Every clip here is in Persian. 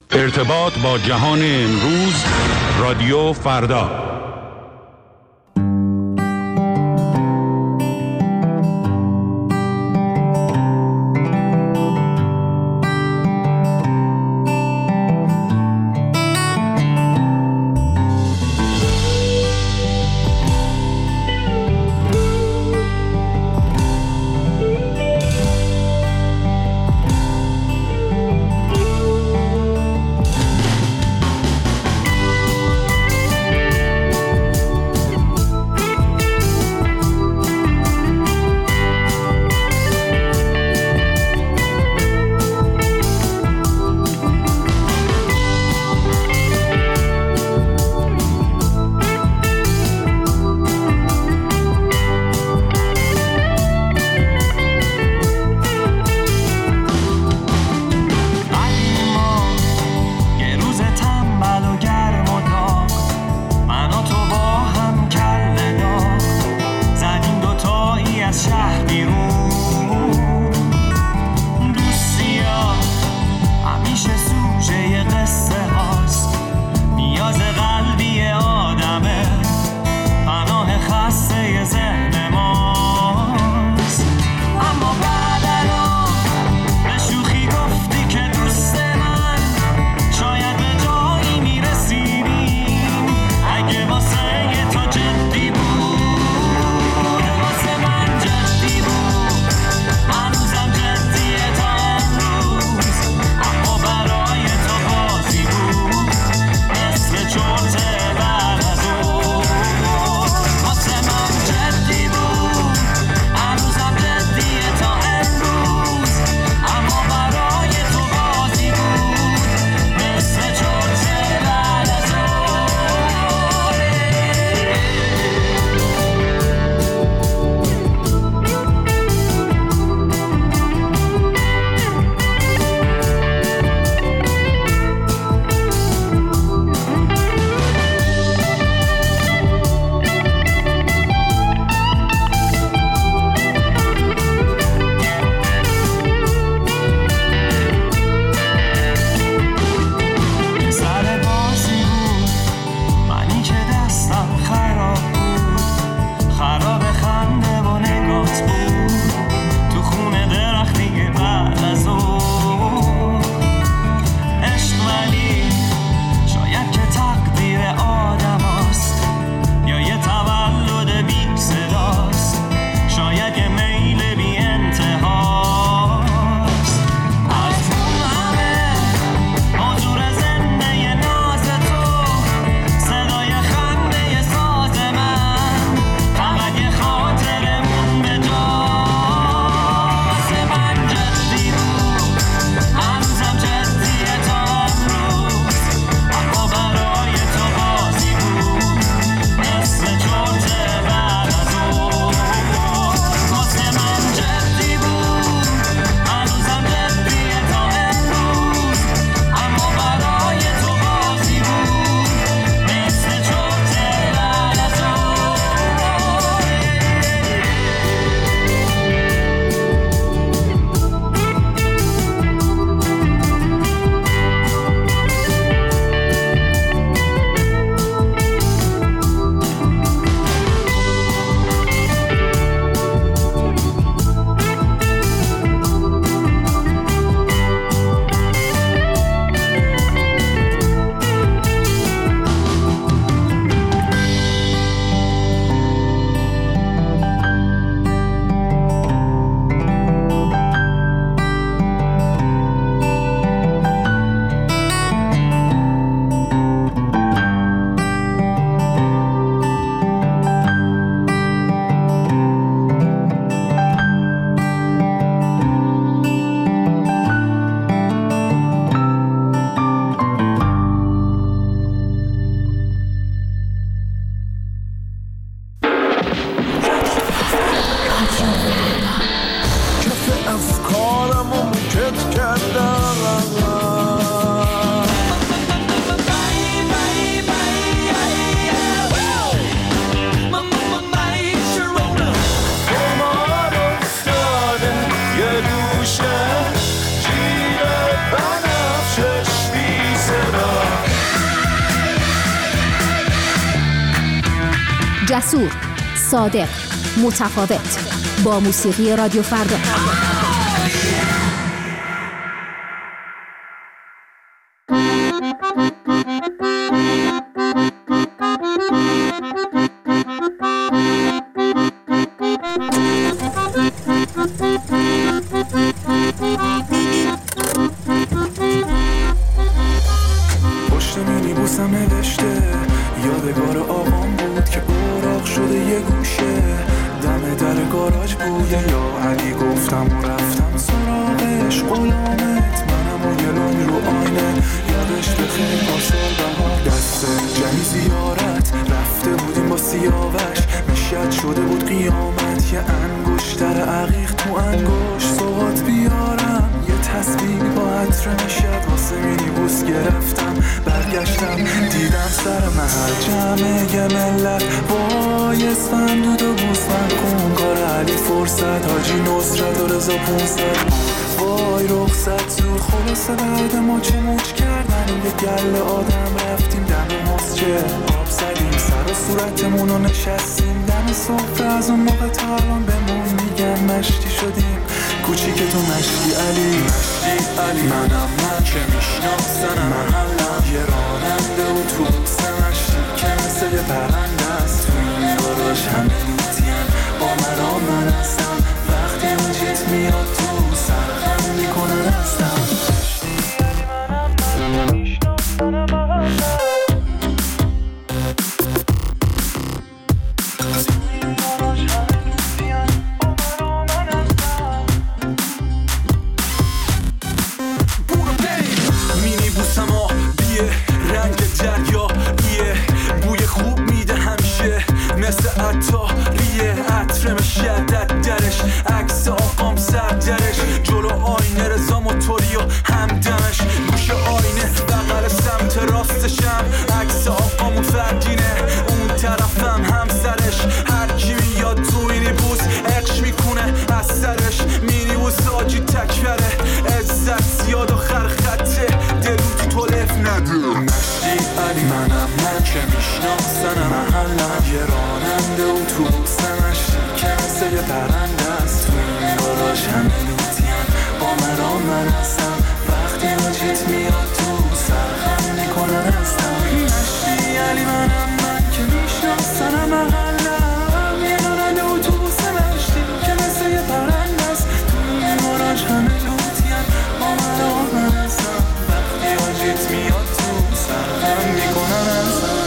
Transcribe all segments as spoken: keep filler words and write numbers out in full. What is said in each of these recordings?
ارتباط با جهان امروز، رادیو فردا. برای جسور، صادق، متفاوت. با موسیقی رادیو فردا. پشت مینیبوسم نوشته یادگار آقام بود که اوراق شده یه گوشه، دم در گاراژ بوده یا علی گفتم و رفتم سراغش، غلامت منم و یه لنگ رو آینه یادش بخیر پاسال بهار، دست جمعی زیارت رفته بودیم با سیاوش، مشیت شده بود قیامت، یه انگشتر عقیق تو انگشت سوغات بیارم، یه تسبیح با عطر مشیت واسه مینیبوس گرفتم، برگشتم دیدم سر محل جمعه یه ملت وای اسفندود و بوسفند کن، کار علی فرصت حاجی نصرت و رضا پونصد، وای رخصت زود خلاصه بعد ما چه موج کردن، یه گل آدم رفتیم دم مسجد آب زدیم سر و صورتمون رو نشستیم، دم صفر از اون موقع تا الان بمون میگن مشتی شدیم، کوچیک تو مشتی علی، مشتی علی منم من که میشناسنم محلم، یه راننده اتوبوس مشتی که مثل یه پرنده است، تو این گاراژ همه لوتین با مرا من هستم، وقتی اون جیت میاد تو سرخم میکنن هستم، مشتی علی منم من که میشناسنم محلم. عطاریه عطرم شدت درش، عکس آقام سر درش، جلو آینه رضا موتوری و همدمش، گوش آینه بغل سمت راستشم، عکس آقامون فردینه اون طرفم همسرش، هر کی میاد تو مینیبوس عشق میکنه از سرش، مینیبوس آجی تکبره عزت زیاد و خرخطه دلو تو تولف نده، مشتی علی منم من که میشناسنم محلم، یه راننده اتوبوس مشتی که مثل یه پرنده است، تو این گاراژ همه لوتین با مرا من هستم، وقتی آجیت میاد تو سرخم میکنن هستم، مشتی علی منم من که میشناسنم محلم، یه راننده اتوبوس مشتی که مثل یه پرنده است، تو این گاراژ همه لوتین با مرا من هستم، وقتی آجیت میاد تو سرخم میکنن هستم.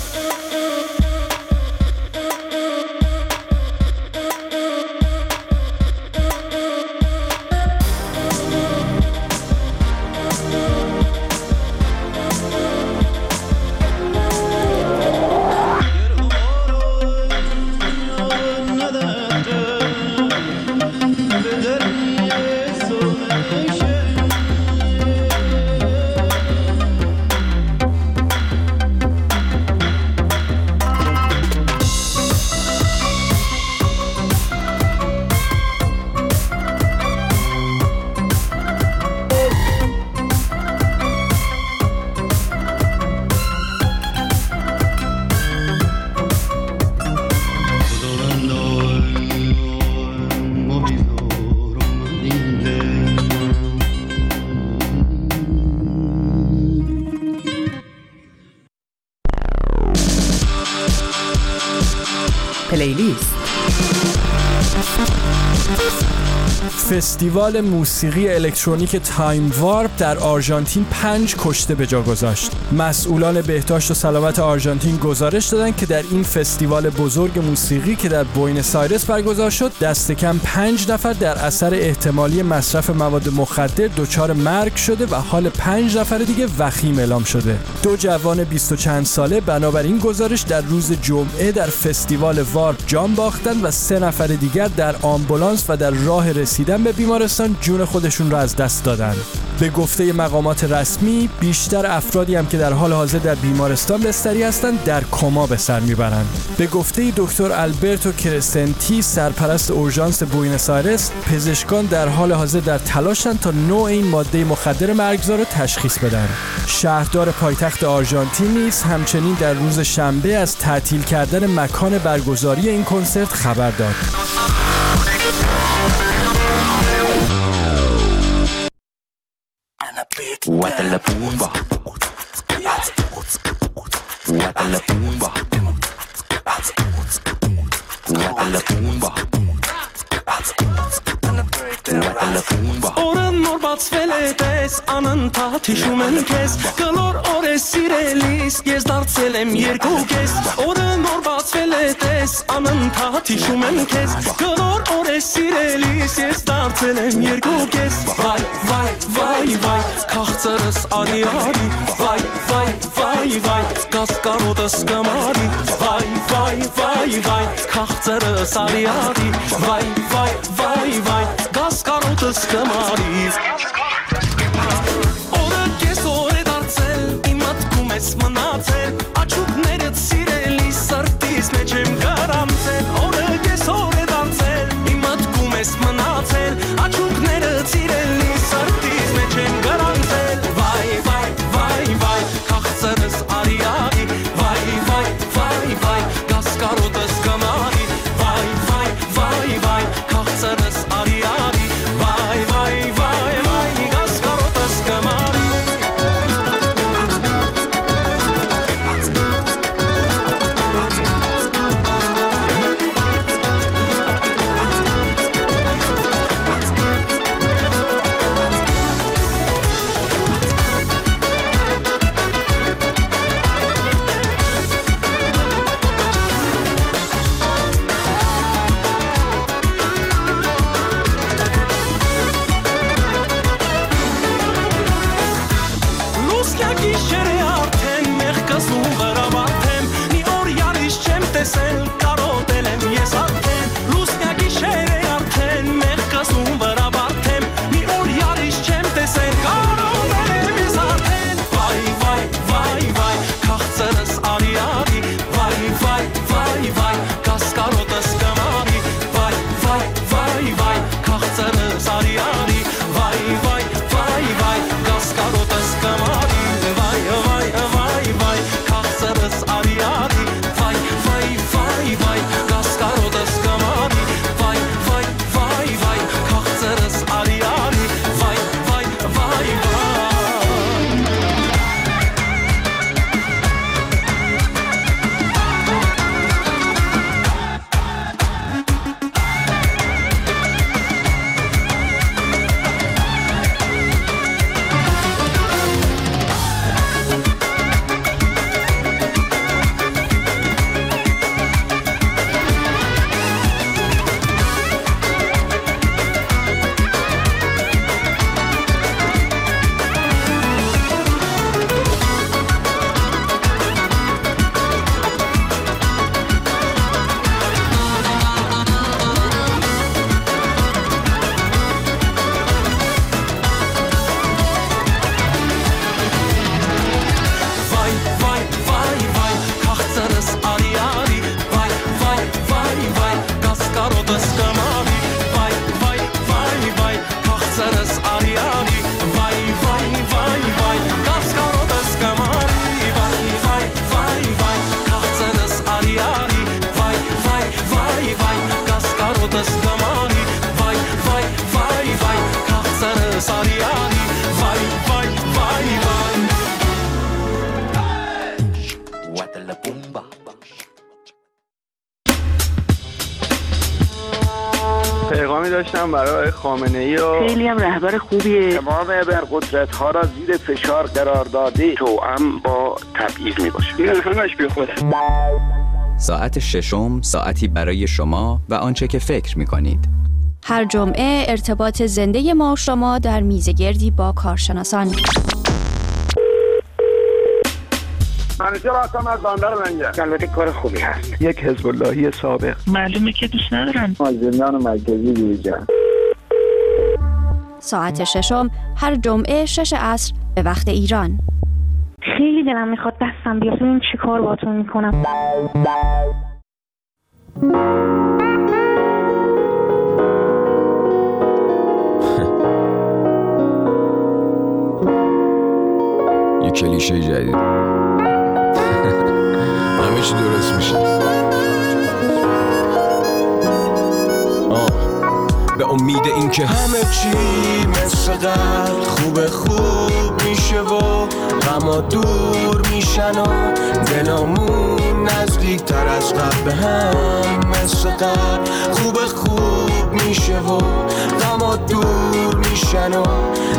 پلیلیست. فستیوال موسیقی الکترونیک تایم وارپ در آرژانتین پنج کشته به جا گذاشت. مسئولان بهداشت و سلامت آرژانتین گزارش دادند که در این فستیوال بزرگ موسیقی که در بوئنوس آیرس برگزار شد، دست کم پنج نفر در اثر احتمالی مصرف مواد مخدر دچار مرگ شده و حال پنج نفر دیگه وخیم اعلام شده. دو جوان بیست و چند ساله بنابراین گزارش در روز جمعه در فستیوال وارپ جان باختند و سه نفر دیگر در آمبولانس و در راه رسیدن رسیدن به بیمارستان جون خودشون رو از دست دادن. به گفته مقامات رسمی بیشتر افرادی هم که در حال حاضر در بیمارستان بستری هستند در کما به سر میبرند. به گفته دکتر آلبرتو کرسنتی سرپرست اورژانس بوئنوس آیرس، پزشکان در حال حاضر در تلاشن تا نوع این ماده مخدر مرگزا رو تشخیص بدن. شهردار پایتخت آرژانتین نیز همچنین در روز شنبه از تعطیل کردن مکان برگزاری این کنسرت خبر داد. Guatalapumba, Guatalapumba, Guatalapumba, Guatalapumba. Օրն նոր բացվել է տես, անընդհատ հիշում եմ քեզ, կլոր օրես սիրելիս, ես դարձել եմ երկու կես։ Օրն նոր բացվել է տես, անընդհատ հիշում եմ քեզ, կլոր օրես սիրելիս, ես դարձել եմ երկու կես։ Վայ, վայ, վայ, վայ, քաղցրս արի արի, վայ, վայ, վայ, վայ, կասկարոտս կմարի, վայ, վայ, վայ, վայ, քաղցրս արի արի, վայ, վայ, վայ, վայ, կասկարոտս կմարի։ Օրը կես օր է դարձել, իմ մտքում ես մնացել, աչուկներդ սիրելի սրտիս մեջ եմ գարանցել։ Օրը կես օր է դարձել, իմ մտքում ես մնացել, աչուկներդ սիրելի սրտիս մեջ եմ գարանցել։ Վայ, վայ, վայ, վայ, քաղցրս արի արի, վայ, վայ, վայ, վայ, կասկարոտս կմարի, վայ, վայ, վայ, վայ, քաղցրս արի արի, վայ, վայ, վայ, վայ, կասկարոտս կմարի։ پیغامی داشتم برای خامنه‌ای و خیلی هم رهبر خوبیه. تمام ابرقدرت‌ها را زیر فشار قرار داده، توأم با تبعیض میباشه. این همش بی خوده. ساعت ششم، ساعتی برای شما و آنچه که فکر می‌کنید. هر جمعه ارتباط زنده ما و شما در میزگردی با کارشناسان. منیجر هستم از بندر منجر. البته کار خوبی هست. یک حزب اللهی سابق. معلومه که دوست ندارن. از زندان مرکزی بیرون. ساعت ششم هر جمعه شش عصر به وقت ایران. خیلی دلم میخواد دستم بیاد ببینم چی کار باهاتون میکنم. یه کلیشه جدید. همه چی درست میشه. آه. به امید این که همه چی مثل قبل خوب خوب میشه و غما دور میشن و دلامون نزدیک تر از قبل به هم مثل قبل خوب خوب میشه و غما دور میشن و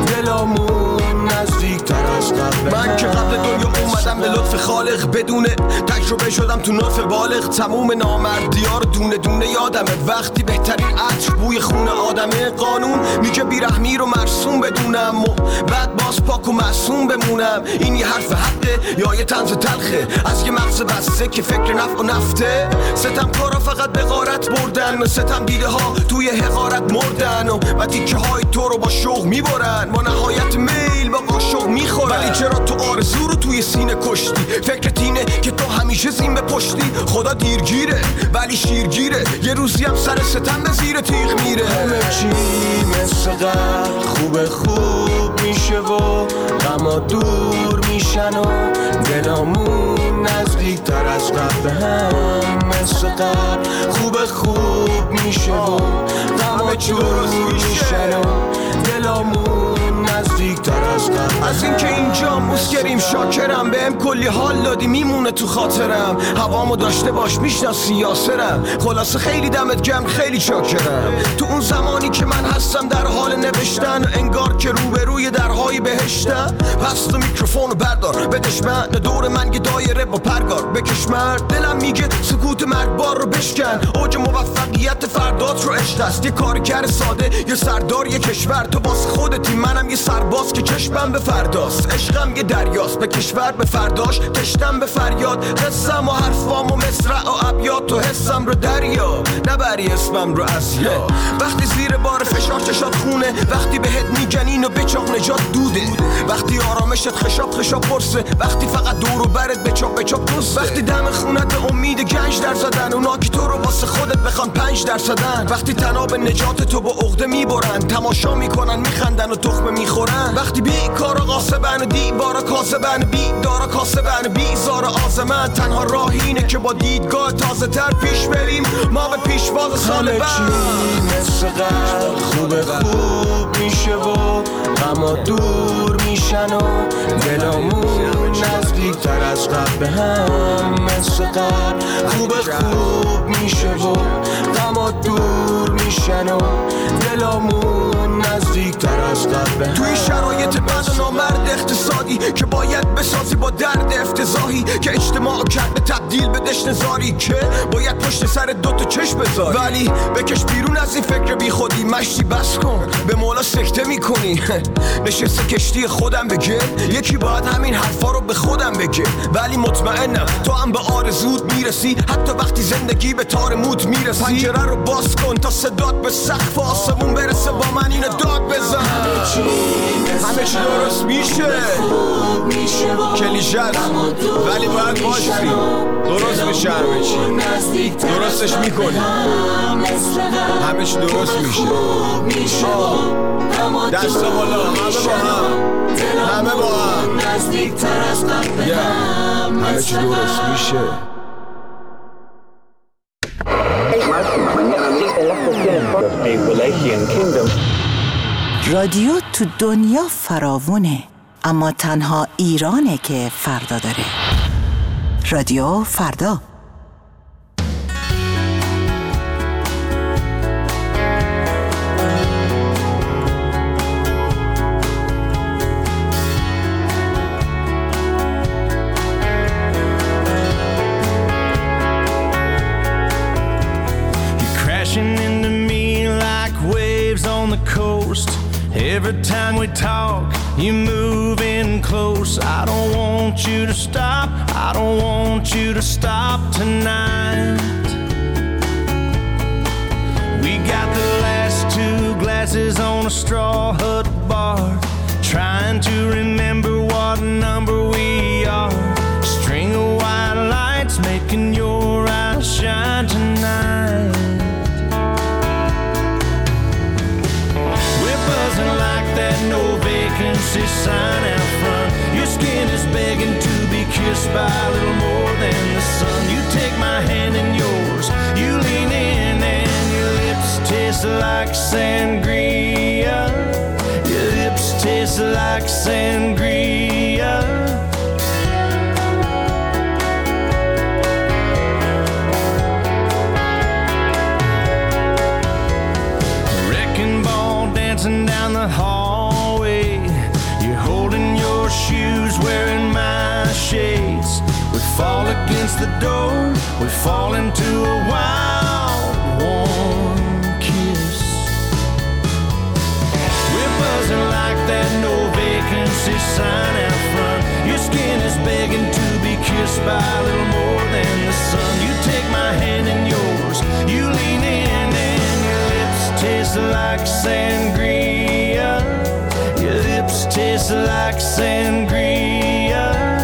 دلامون نزدیک تر از قبل. من که قبل دنیا اومدم به لطف خالق بدون تجربه شدم تو نطف بالغ. تموم نامردی‌ها رو دونه دونه یادمه وقتی بهترین عطر بوی خون آدمه. قانون میگه بیرحمی رو مرسوم بدونم و بعد باز پاک و معصوم بمونم. این یه حرف حقه یا یه طنز تلخه از یه مغز بسته که فکر نفع و نفته. ستم کارا فقط به غارت بردن، ستم دیده ها توی حقارت مردن و و تیکه های تو رو با شوق میبرن. با نهایت میل با قاشق میخورن. ولی چرا تو آرزو رو توی سینه کشتی؟ فکرت اینه که تو همیشه زین به پشتی. خدا دیرگیره ولی شیرگیره، یه روزی هم سر ستم به زیر تیغ میره. همه چی مثل قبل خوب خوب میشه و غما دور میشن و دلامون نزدیک تر از قبل به هم مثل قبل خوب خوب میشه و غما دور میشن و دلامون نزدیک تر از قبل. از این که اینجا مسکریم شاکرم، بهم کلی حال دادی میمونه تو خاطرم. هوامو داشته باش میشناسی یاسرم. خلاصه خیلی دمت گرم خیلی چاکرم. تو اون زمانی که من هستم در حال نوشتن انگار که روبروی درهای بهشتم. پس تو میکروفونو بردار بدش من دور من یه دایره با پرگار بکش مرد. دلم میگه سکوت مرگبار رو بشکن. اوج موفقیت فردات رو عشق است. یه کارگر ساده یه سردار یه کشور. تو واسه خودتی منم یه سرباز که چشمم به فرداست. عشقم یه دریاست به کشور به فرداش تشتم به فریاد. قصم و حرفام و مصرع و ابیات تو حسم رو دریا نبری اسمم رو از یا. وقتی زیر بار فشار چشات خونه، وقتی بهت میگن اینو بچاق نجات دوده، وقتی آرامشت خشاب خشاب پرسه، وقتی فقط دور و برت بچاق بچاق دوسته، وقتی دم خونت به امید گنج در زدن اونا که تو رو واسه خودت بخوان پنج درصدن، وقتی تناب نجات تو با عقده میبرن تماشا میکنن میخندن و تخمه میخورن، وقتی بی کارا قاسبن و دیوارا کاسبن بی دارا کاسبن بی زار آزمن، تنها راه اینه که با دیدگاه تازه تر پیش بریم ما به پیشواز سال بعد. مثل قبل خوب خوب میشه و غما دور میشن و دلامون نزدیک تر از قبل به هم، مثل قبل خوب خوب میشه و غما دور میشن و دلامون نزدیک تر از قبل به هم. توی شرایط بد و نامرد اقتصادی که باید بسازی با درد افتضاحی که اجتماع کرده تبدیل به دشنزاری که باید پشت سر دوتا چشم بذاری، ولی بکش بیرون از این فکر بی خودی، مشتی بس کن به مولا سکته میکنی. نشسته کشتی خودم بگه یکی باید همین حرفا رو به خودم بگه، ولی مطمئنم تو هم به آرزوت میرسی حتی وقتی زندگی به تار موت میرسی. پنجره رو باز کن تا صدات به سقف آسمون برسه با من اینو داد بزن. همه چی درست میشه کلیشه است ولی باید باشی درست میشه، همه چی درستش میکنی، همه چی درست میشه. دست بالا همه با هم همه با هم همه چی درست میشه. رادیو تو دنیا فراوونه اما تنها ایرانه که فردا داره. رادیو فردا. Every time we talk, you move in close. I don't want you to stop. I don't want you to stop tonight. We got the last two glasses glasses on a straw hut bar, trying to remember what number we are. String of white lights making your eyes shine tonight. We're buzzing like that no vacancy sign out front. Your skin is begging to be kissed by a little more than the sun. You take my hand in yours, you lean in and your lips taste like sangria. Your lips taste like sangria. Wrecking ball dancing down the hallway. You're holding your shoes, wearing my shades. We fall against the door, we fall into a wild, warm kiss. We're buzzing like that no vacancy sign out front. Your skin is begging to be kissed by a little more than the sun. You take my hand in yours, you lean in and your lips taste like sangria. Your lips taste like sangria.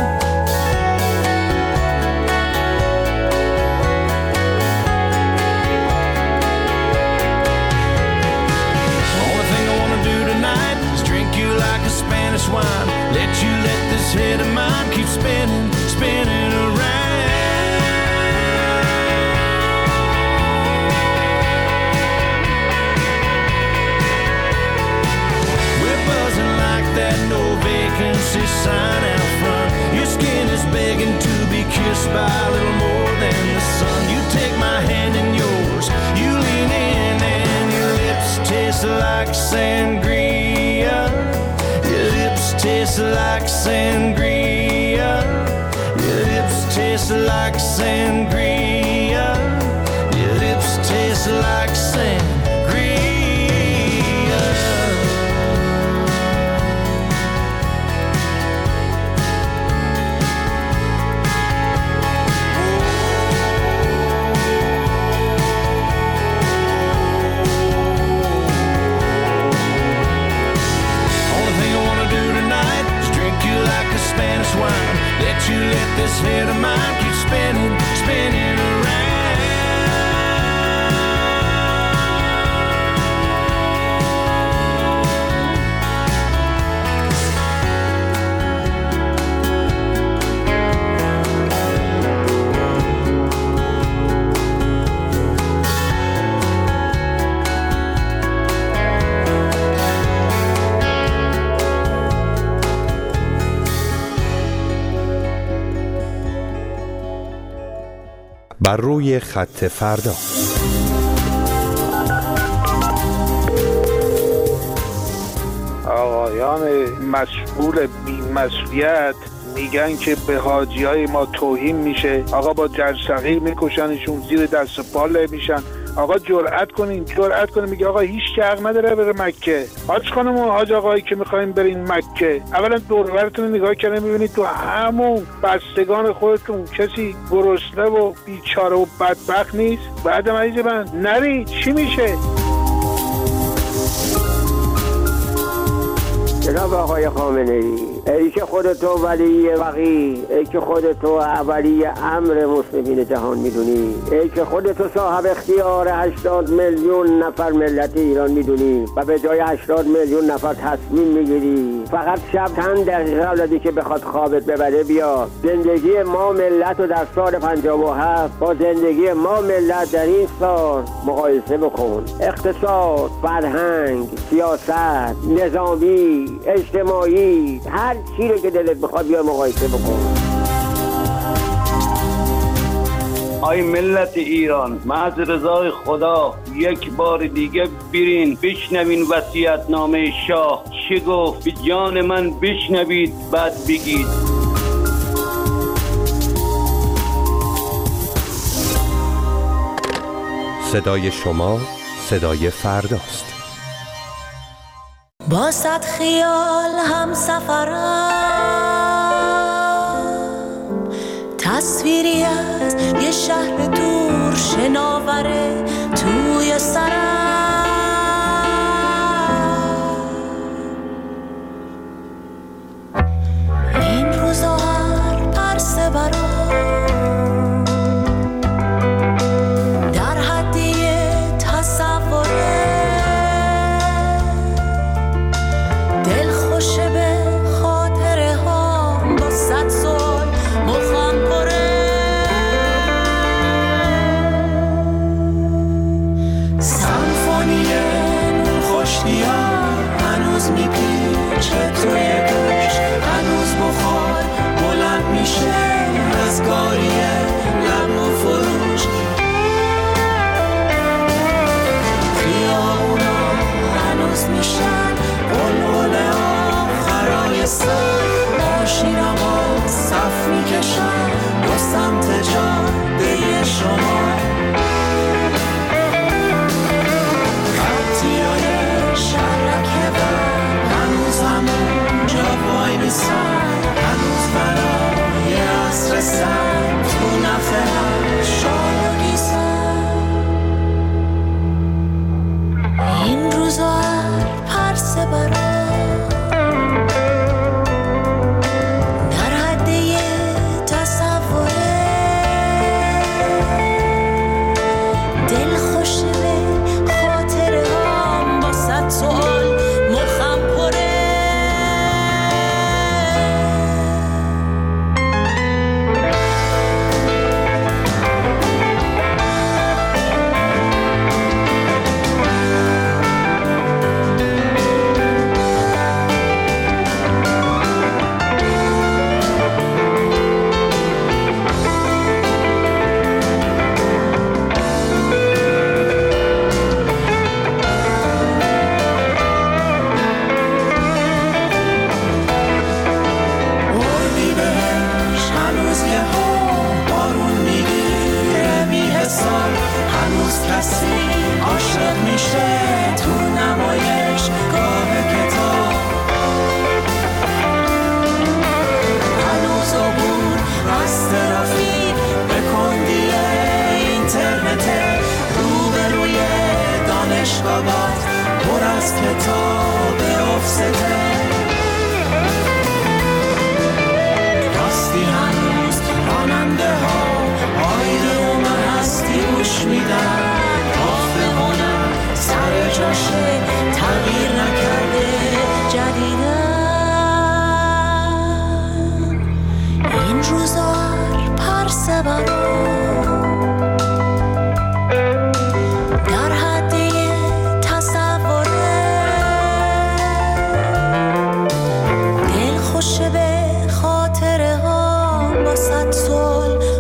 Only thing I wanna do tonight is drink you like a Spanish wine. Let you let this head of mine keep spinning, spinning around. We're buzzing like that no vacancy sign out front. Your skin is begging to be kissed by a little more than the sun. You take my hand in yours, you lean in and your lips taste like sangria. Your lips taste like sangria. Your lips taste like sangria. Your lips taste like sangria. Spanish wine. Let you let this head of mine keep spinning, spinning around. بر روی خط فردا. آقایان مسئول بی‌مسئولیت میگن که به حاجیای ما توهین میشه. آقا با جرثقیل میکشنشون، زیر دست پا له میشن. آقا جرأت کنین، جرأت کنین. میگه آقا هیچ کی حق نداره بره مکه. حاج خانم و حاج آقایی که میخواین برین مکه، اولا دور و برتون نگاه کردین میبینید تو همون بستگان خودتون کسی گرسنه و بیچاره و بدبخت نیست. بعد مریض من نری چی میشه؟ جناب آقای خامنه‌ای، ای که خودتو ولی وقی، ای که خودتو اولی امر مسلمین جهان میدونی، ای که خودتو صاحب اختیار هشتاد میلیون نفر ملت ایران میدونی و به جای هشتاد میلیون نفر تصمیم میگیری فقط شب چند دقیقه قبل که بخواد خوابت ببره بیا زندگی ما ملت رو در سال پنجاه و هفت با زندگی ما ملت در این سال مقایسه بکن. اقتصاد، فرهنگ، سیاست، نظامی، اجتماعی، هر چی رو که دلت بخواد بیا مقایسه بکن. آی ملت ایران، محض رضای خدا یک بار دیگه برین بشنوین وصیت‌نامه شاه چه گفت. به جان من بشنوید بعد بگید. صدای شما صدای فرداست. با صد خیال هم سفرم، تصویری از یه شهر دور شناوره توی سرم. میکشم با سمت جاده شما. خطیای شرکه بر هنوز همون جا وای میسن، هنوز برای عصر سر تو نفهم شاید نیستن. این روزا هر پرسه برا در حد یه تصوره، دل خوشه به خاطره هم با صد سوال مخم پره. کسی عاشق میشه تو نمایش گاه کتاب، هنوز عبور از ترافیک به کندی اینترنت، روبروی دانشگاهات پر از کتاب افسته. راستی هنوز راننده ها آیده اومه هستی گوش میدن، سر جاشه تغییر نکرده جدیدن. این روزا پرسه برا در حد یه تصوره، دل خوشه به خاطره ها با صد سال